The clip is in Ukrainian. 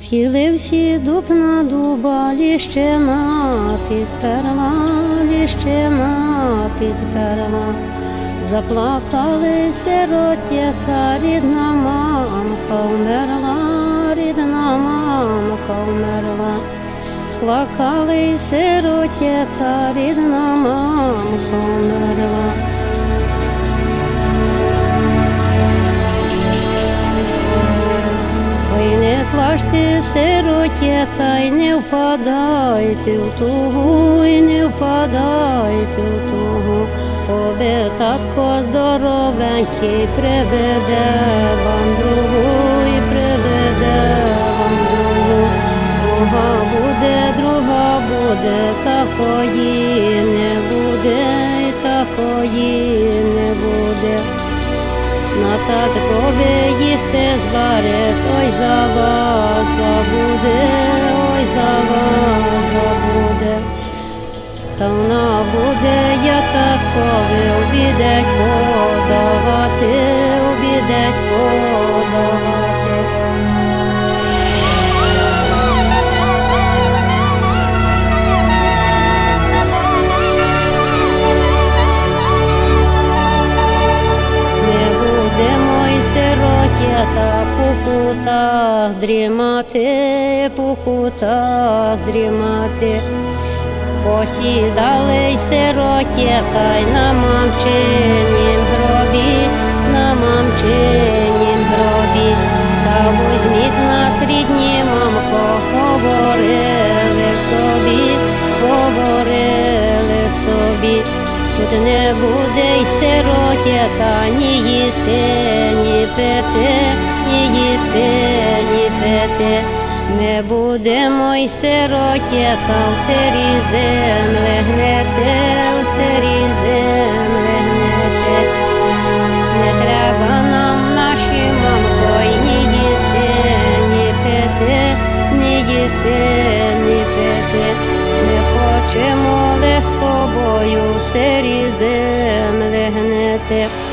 Схилився дуб на дуба, ліщина підперла, ліщина підперла. Заплакали сиротята, рідна мамка вмерла, рідна мамка вмерла. Плакали сиротята, рідна мамка вмерла. Ой, не плачте, сиротята, й не впадайте в тугу, і не впадайте в тугу. Обе татко здоровенький приведе вам другу, і приведе вам другу. Друга буде, такої не буде, і такої не буде. На таткові їсти зварить, ой за вас забуде, ой за вас забуде. Та вона буде, я таткові, обідець подавати, обідець подавати. Не будемо й сиротята по кутах дрімати, по кутах дрімати. Посідали й сиротята, й на мамчинім гробі, на мамчинім гробі. Та возьміть нас, рідні, мамко, говорили собі, говорили собі. Тут не буде й сиротята, ні їсти, ні пити, ні їсти, ні пити. Ми будемо й сиротята, в сирі землі гнете, в сирі землі гнете. Не треба нам, наші мамко, й ні їсти, ні пити, ні їсти, ні пити. Ми хочемо лиш з тобою в сирі землі гнете.